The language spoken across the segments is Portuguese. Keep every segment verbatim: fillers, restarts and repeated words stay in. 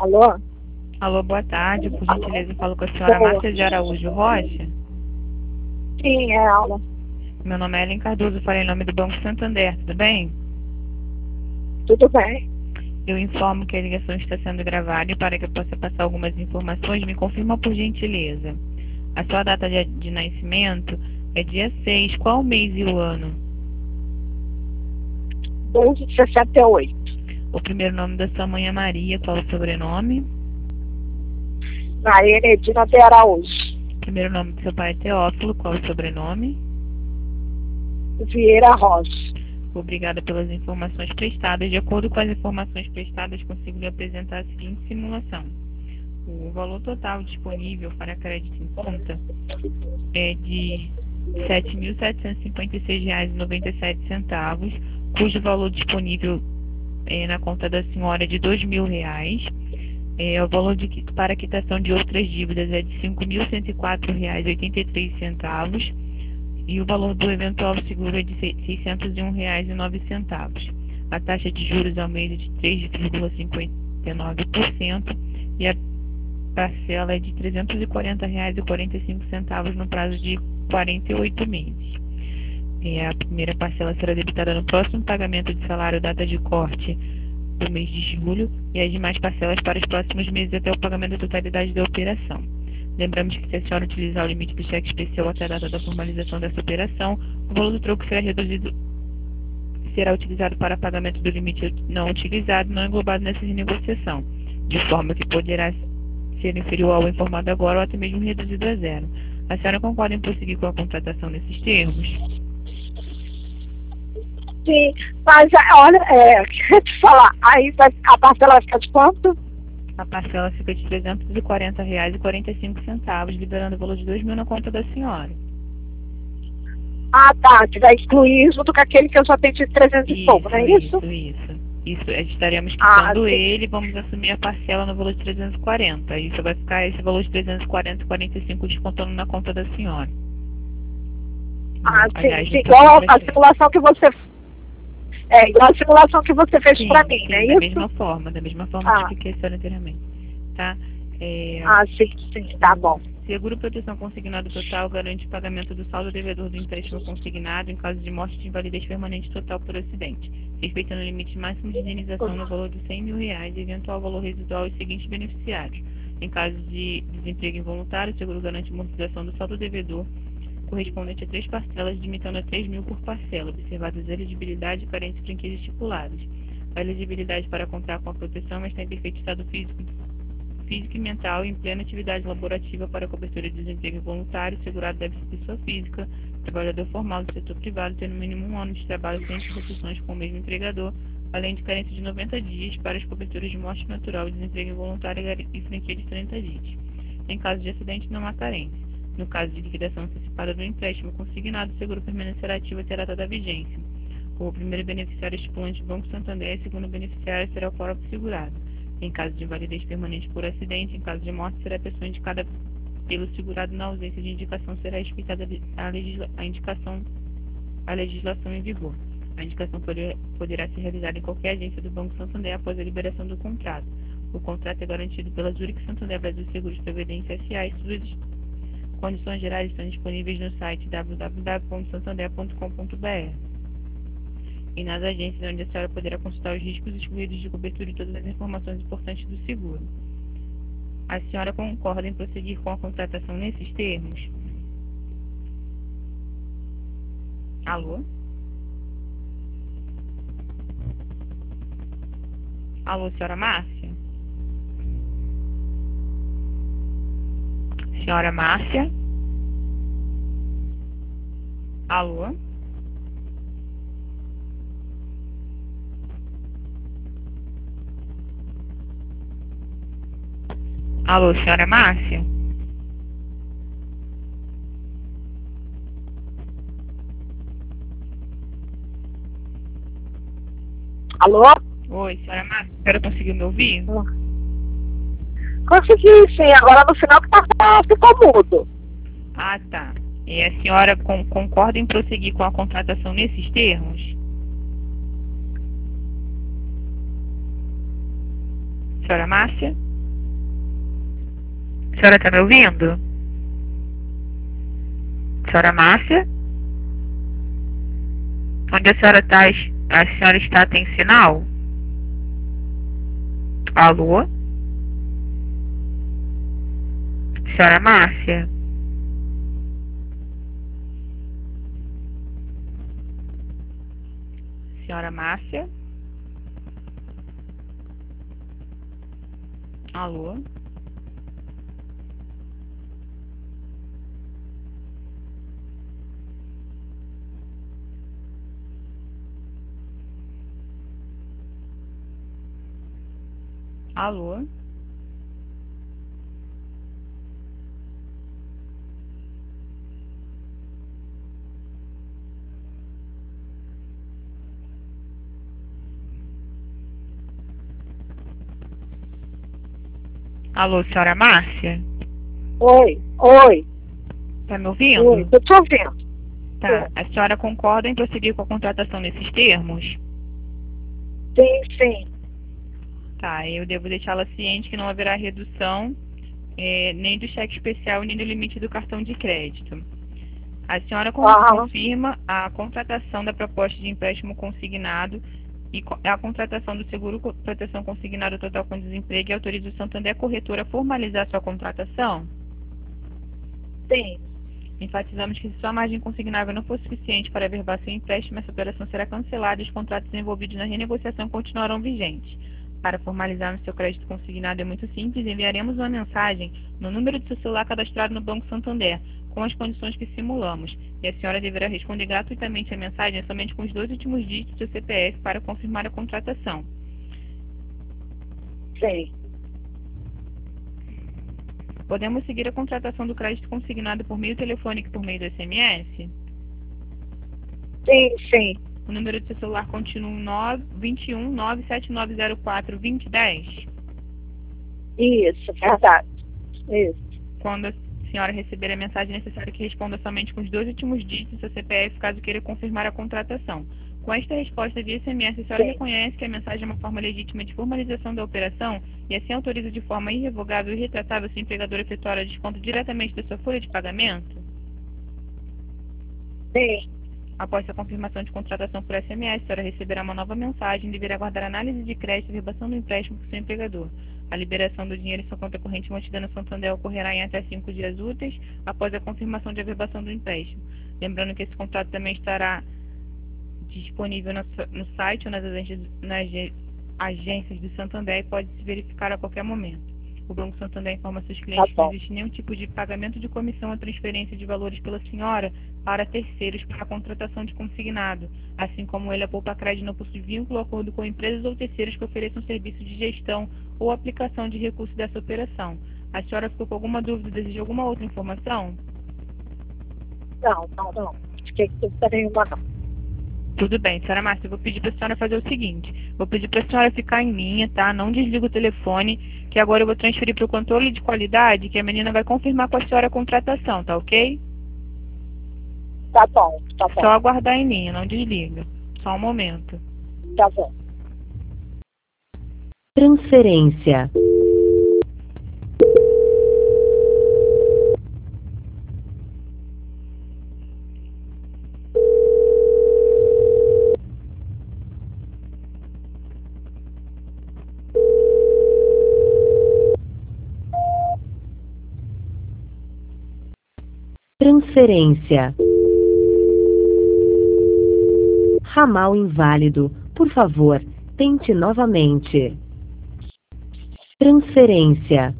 Alô? Alô, boa tarde. Por gentileza, eu falo com a senhora Boa. Márcia de Araújo Rocha. Sim, é aula. Meu nome é Ellen Cardoso, falei em nome do Banco Santander, tudo bem? Tudo bem? Eu informo que a ligação está sendo gravada e para que eu possa passar algumas informações, me confirma por gentileza. A sua data de, de nascimento é dia seis. Qual o mês e o ano? doze de sessenta e oito. O primeiro nome da sua mãe é Maria, qual o sobrenome? Maria Enedina de Araújo. O primeiro nome do seu pai é Teófilo, qual o sobrenome? Vieira Rocha. Obrigada pelas informações prestadas. De acordo com as informações prestadas, consigo lhe apresentar a seguinte simulação. O valor total disponível para crédito em conta é de sete mil setecentos e cinquenta e seis reais e noventa e sete centavos, cujo valor disponível é, na conta da senhora é de dois mil reais. É, o valor de, para quitação de outras dívidas é de cinco mil cento e quatro reais e oitenta e três centavos. E o valor do eventual seguro é de seiscentos e um reais e nove centavos. A taxa de juros ao mês é de três vírgula cinquenta e nove por cento e a parcela é de trezentos e quarenta reais e quarenta e cinco centavos no prazo de quarenta e oito meses. E a primeira parcela será debitada no próximo pagamento de salário, data de corte do mês de julho, e as demais parcelas para os próximos meses até o pagamento da totalidade da operação. Lembramos que se a senhora utilizar o limite do cheque especial até a data da formalização dessa operação, o valor do troco será reduzido, será utilizado para pagamento do limite não utilizado, não englobado nessa renegociação, de forma que poderá ser inferior ao informado agora ou até mesmo reduzido a zero. A senhora concorda em prosseguir com a contratação nesses termos? Sim, mas olha, é, queria te falar, aí vai, a parcela vai ficar de quanto? A parcela fica de trezentos e quarenta reais e quarenta e cinco centavos, liberando o valor de dois mil na conta da senhora. Ah, tá, que vai excluir junto com aquele que eu já tenho de trezentos e pouco, não é isso? Isso, isso. Isso, estaremos Ah, quitando sim. ele e vamos assumir a parcela no valor de trezentos e quarenta. Isso vai ficar esse valor de trezentos e quarenta e quarenta e cinco descontando na conta da senhora. Ah, Aliás, sim, sim. no seu Igual a contra-cheque. simulação que você É, igual a simulação que você fez Sim, pra mim, sim, não é da isso? mesma forma, da mesma forma que Ah, expliquei a senhora anteriormente. Tá? É, ah, sim, sim, tá bom. Seguro proteção consignado total garante o pagamento do saldo devedor do empréstimo consignado em caso de morte de invalidez permanente total por acidente, respeitando o limite máximo de indenização no valor de cem mil reais e eventual valor residual aos seguintes beneficiários. Em caso de desemprego involuntário, o seguro garante a amortização do saldo devedor correspondente a três parcelas, limitando a três mil por parcela, observadas a elegibilidade e carência de franquias estipuladas. A elegibilidade para contar com a proteção está em perfeito estado físico, físico e mental e em plena atividade laborativa para cobertura de desemprego involuntário. O segurado deve ser pessoa física, trabalhador formal do setor privado, ter no mínimo um ano de trabalho sem interrupções com o mesmo empregador, além de carência de noventa dias para as coberturas de morte natural e desemprego involuntário e franquia de trinta dias. Em caso de acidente, não há carência. No caso de liquidação antecipada do empréstimo consignado, o seguro permanecerá ativo até a data da vigência. O primeiro beneficiário estipulante do Banco Santander e o segundo beneficiário será o próprio segurado. Em caso de invalidez permanente por acidente, em caso de morte, será a pessoa indicada pelo segurado. Na ausência de indicação, será respeitada a, legisla a indicação, a legislação em vigor. A indicação poder, poderá ser realizada em qualquer agência do Banco Santander após a liberação do contrato. O contrato é garantido pela Zurich Santander Brasil Seguros Previdência S A e suas condições gerais estão disponíveis no site w w w ponto santander ponto com ponto b r e nas agências onde a senhora poderá consultar os riscos excluídos de cobertura e todas as informações importantes do seguro. A senhora concorda em prosseguir com a contratação nesses termos? Alô? Alô, senhora Márcia? Senhora Márcia? Alô? Alô, senhora Márcia? Alô? Oi, senhora Márcia, a senhora conseguiu me ouvir? Consegui, sim. Agora no final que tá, ficou mudo. Ah, tá. E a senhora com, concorda em prosseguir com a contratação nesses termos? Senhora Márcia? A senhora está me ouvindo? Senhora Márcia? Onde a senhora está, a senhora está, tem sinal? Alô? Senhora Márcia? Senhora Márcia? Alô? Alô? Alô, senhora Márcia? Oi, oi. Tá me ouvindo? Oi, eu tô ouvindo. Tá. A senhora concorda em prosseguir com a contratação nesses termos? Sim, sim. Tá, eu devo deixá-la ciente que não haverá redução é, nem do cheque especial, nem do limite do cartão de crédito. A senhora con- Aham. confirma a contratação da proposta de empréstimo consignado e co- a contratação do seguro co- proteção consignado total com desemprego e autoriza o Santander Corretora a formalizar sua contratação? Sim, Enfatizamos que se sua margem consignável não for suficiente para averbar seu empréstimo, essa operação será cancelada e os contratos envolvidos na renegociação continuarão vigentes. Para formalizarmos seu crédito consignado é muito simples, enviaremos uma mensagem no número de seu celular cadastrado no Banco Santander, com as condições que simulamos, e a senhora deverá responder gratuitamente a mensagem somente com os dois últimos dígitos do seu C P F para confirmar a contratação. sim. Podemos seguir a contratação do crédito consignado por meio telefônico e por meio do S M S? Sim, sim. O número do seu celular continua nove dois um nove sete nove zero quatro dois zero um zero. Isso, verdade. Isso. Quando a senhora receber a mensagem, é necessário que responda somente com os dois últimos dígitos do seu C P F, caso queira confirmar a contratação. Com esta resposta via S M S, a senhora Sim. reconhece que a mensagem é uma forma legítima de formalização da operação e assim autoriza de forma irrevogável e retratável seu empregador a efetuar o desconto diretamente da sua folha de pagamento? Sim. Após a confirmação de contratação por S M S, a senhora receberá uma nova mensagem e deverá aguardar análise de crédito e verbação do empréstimo por seu empregador. A liberação do dinheiro em sua conta corrente mantida no Santander ocorrerá em até cinco dias úteis após a confirmação de averbação do empréstimo. Lembrando que esse contrato também estará disponível no, no site ou nas agências, nas agências do Santander e pode se verificar a qualquer momento. O Banco Santander informa seus clientes Tá que não existe nenhum tipo de pagamento de comissão ou transferência de valores pela senhora para terceiros para a contratação de consignado, assim como ele, a Poupa Crédito, não possui vínculo ou acordo com empresas ou terceiros que ofereçam serviço de gestão ou aplicação de recursos dessa operação. A senhora ficou com alguma dúvida ou deseja alguma outra informação? Não, não, não. Fiquei com dúvida nenhuma, não. Tudo bem, senhora Márcia, eu vou pedir para a senhora fazer o seguinte, vou pedir para a senhora ficar em linha, tá? Não desliga o telefone, que agora eu vou transferir para o controle de qualidade, que a menina vai confirmar com a senhora a contratação, tá ok? Tá bom, tá bom. Só aguardar em linha, não desliga. Só um momento. Tá bom. Transferência. Transferência. Ramal inválido. Por favor, tente novamente. Transferência.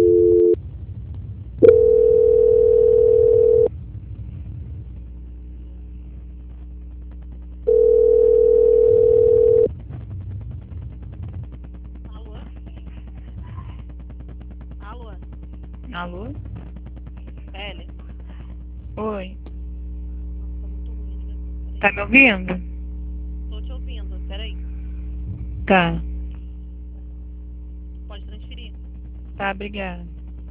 Alô? Alô? L? Oi. Nossa, tá muito ruim, né? Tá me ouvindo? Tô te ouvindo, peraí. Tá. Pode transferir. Tá, obrigada.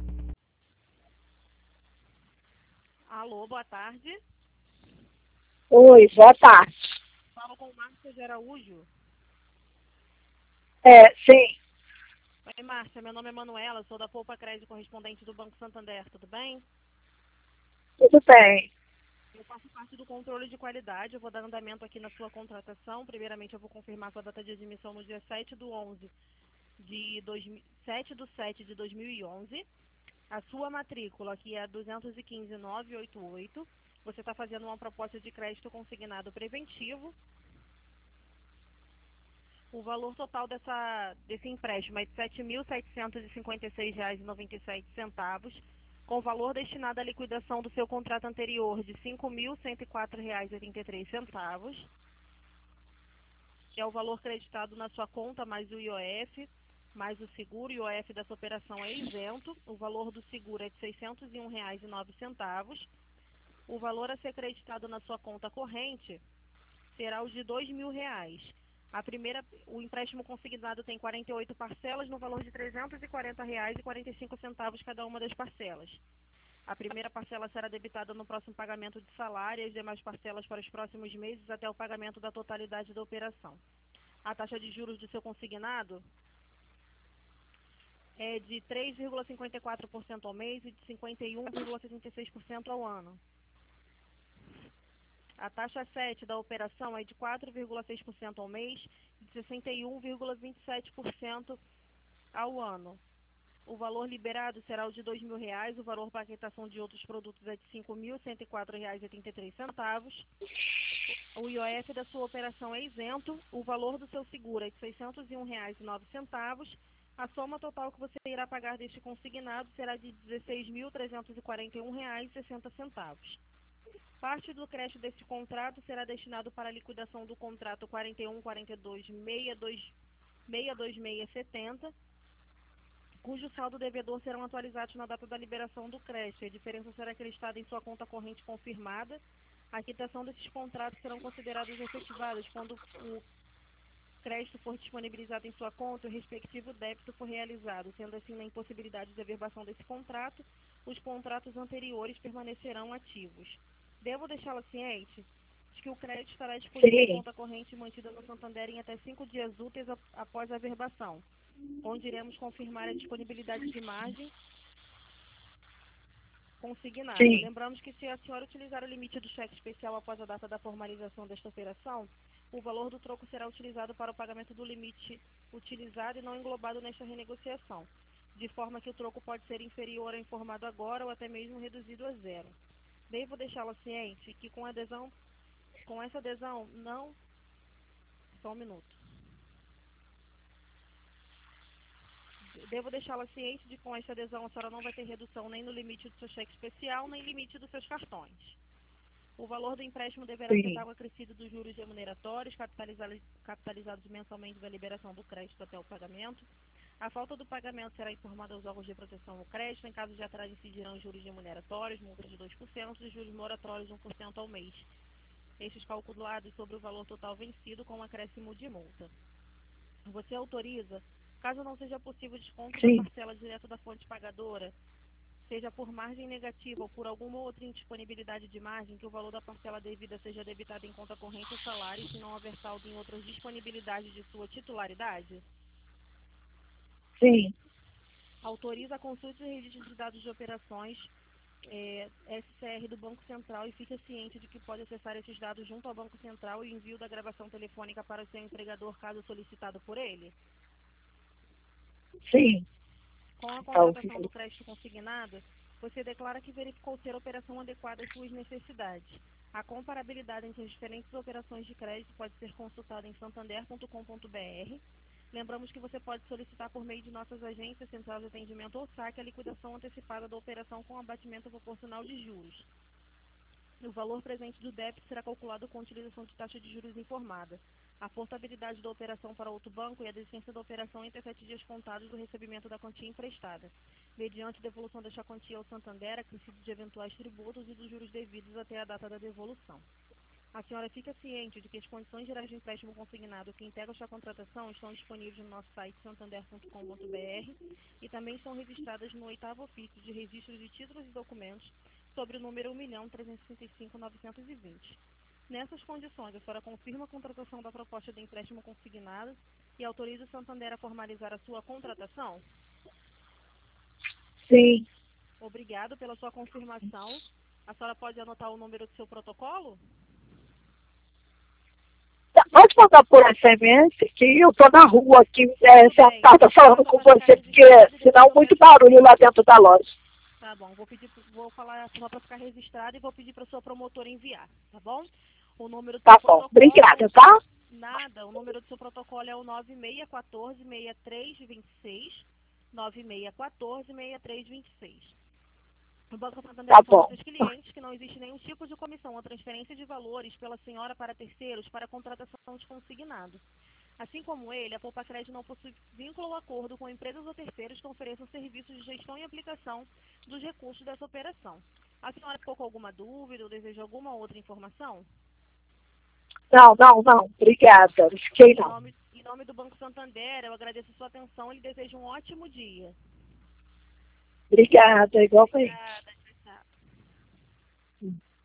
Alô, boa tarde. Oi, boa tarde. Falo com o Marcos de Araújo. É, sim. Oi, Márcia, meu nome é Manuela, sou da Poupa Crédito correspondente do Banco Santander, tudo bem? Tudo bem. Eu faço parte do controle de qualidade, eu vou dar andamento aqui na sua contratação. Primeiramente, eu vou confirmar sua data de admissão no dia sete do onze de dois, sete do sete de dois mil e onze. A sua matrícula aqui é duzentos e quinze mil novecentos e oitenta e oito. Você está fazendo uma proposta de crédito consignado preventivo. O valor total dessa, desse empréstimo é de sete mil setecentos e cinquenta e seis reais e noventa e sete centavos, com valor destinado à liquidação do seu contrato anterior de cinco mil cento e quatro reais e oitenta e três centavos, que é o valor creditado na sua conta mais o I O F, mais o seguro. O I O F dessa operação é isento. O valor do seguro é de seiscentos e um reais e nove centavos. O valor a ser creditado na sua conta corrente será o de dois mil reais. A primeira, o empréstimo consignado tem quarenta e oito parcelas no valor de trezentos e quarenta reais e quarenta e cinco centavos cada uma das parcelas. A primeira parcela será debitada no próximo pagamento de salário e as demais parcelas para os próximos meses até o pagamento da totalidade da operação. A taxa de juros do seu consignado é de três vírgula cinquenta e quatro por cento ao mês e de cinquenta e um vírgula setenta e seis por cento ao ano. A taxa sete da operação é de quatro vírgula seis por cento ao mês e de sessenta e um vírgula vinte e sete por cento ao ano. O valor liberado será o de dois mil reais, o valor para quitação de outros produtos é de cinco mil cento e quatro reais e oitenta e três centavos. O I O F da sua operação é isento, o valor do seu seguro é de seiscentos e um reais e nove centavos. A soma total que você irá pagar deste consignado será de dezesseis mil trezentos e quarenta e um reais e sessenta centavos. Parte do crédito deste contrato será destinado para a liquidação do contrato quarenta e um, quarenta e dois, sessenta e dois, sessenta e dois mil seiscentos e setenta, cujo saldo devedor serão atualizados na data da liberação do crédito. A diferença será acreditada em sua conta corrente confirmada. A quitação desses contratos serão consideradas efetivadas quando o crédito for disponibilizado em sua conta e o respectivo débito for realizado. Sendo assim, na impossibilidade de averbação desse contrato, os contratos anteriores permanecerão ativos. Devo deixá-la ciente de que o crédito estará disponível em Sim. conta corrente mantida no Santander em até cinco dias úteis a- após a averbação, onde iremos confirmar a disponibilidade de margem consignada. Sim. Lembramos que se a senhora utilizar o limite do cheque especial após a data da formalização desta operação, o valor do troco será utilizado para o pagamento do limite utilizado e não englobado nesta renegociação, de forma que o troco pode ser inferior ao informado agora ou até mesmo reduzido a zero. Devo deixá-la ciente que com adesão, com essa adesão, não... Só um minuto. Devo deixá-la ciente de que com essa adesão a senhora não vai ter redução nem no limite do seu cheque especial, nem limite dos seus cartões. O valor do empréstimo deverá ser Sim. pago acrescido dos juros remuneratórios, capitalizados, capitalizados mensalmente da liberação do crédito até o pagamento. A falta do pagamento será informada aos órgãos de proteção ao crédito. Em caso de atraso, incidirão juros remuneratórios, multa de dois por cento e juros moratórios de um por cento ao mês. Estes calculados sobre o valor total vencido com um acréscimo de multa. Você autoriza, caso não seja possível desconto da Sim. parcela direto da fonte pagadora, seja por margem negativa ou por alguma outra indisponibilidade de margem, que o valor da parcela devida seja debitado em conta corrente ou salário, se não houver saldo em outras disponibilidades de sua titularidade? Sim. Autoriza a consulta e registro de dados de operações é, S C R do Banco Central e fica ciente de que pode acessar esses dados junto ao Banco Central e envio da gravação telefônica para o seu empregador caso solicitado por ele? Sim. Com a Tá contratação ouvindo. do crédito consignado, você declara que verificou ser a operação adequada às suas necessidades. A comparabilidade entre as diferentes operações de crédito pode ser consultada em santander ponto com ponto br. Lembramos que você pode solicitar por meio de nossas agências, central de atendimento ou saque a liquidação antecipada da operação com abatimento proporcional de juros. O valor presente do débito será calculado com utilização de taxa de juros informada. A portabilidade da operação para outro banco e a decência da operação entre sete dias contados do recebimento da quantia emprestada, mediante devolução desta quantia ao Santander, acrescido de eventuais tributos e dos juros devidos até a data da devolução. A senhora fica ciente de que as condições gerais de empréstimo consignado que integram esta contratação estão disponíveis no nosso site santander ponto com ponto br e também estão registradas no oitavo ofício de registro de títulos e documentos sobre o número um milhão trezentos e sessenta e cinco mil novecentos e vinte. Nessas condições, a senhora confirma a contratação da proposta de empréstimo consignado e autoriza o Santander a formalizar a sua contratação? Sim. Obrigado pela sua confirmação. A senhora pode anotar o número do seu protocolo? Tá, pode mandar por S M S que eu tô na rua aqui, é, sentada falando com você, porque senão muito barulho lá dentro da loja. Tá bom, vou pedir, vou falar só para ficar registrado e vou pedir para sua promotora enviar, tá bom? O número do Tá seu bom, protocolo... obrigada, tá? Nada, o número do seu protocolo é o nove seis um quatro, seis três dois seis, nove seis um quatro, seis três dois seis. O Banco Santander Tá informa bom. aos clientes que não existe nenhum tipo de comissão ou transferência de valores pela senhora para terceiros para contratação de consignado. Assim como ele, a Poupa Crédito não possui vínculo ou acordo com empresas ou terceiros que ofereçam serviços de gestão e aplicação dos recursos dessa operação. A senhora ficou com alguma dúvida ou deseja alguma outra informação? Não, não, não. Obrigada. Não fiquei Em não. nome, em nome do Banco Santander, eu agradeço a sua atenção e lhe desejo um ótimo dia. Obrigada, igualmente. Obrigada, tchau, tchau.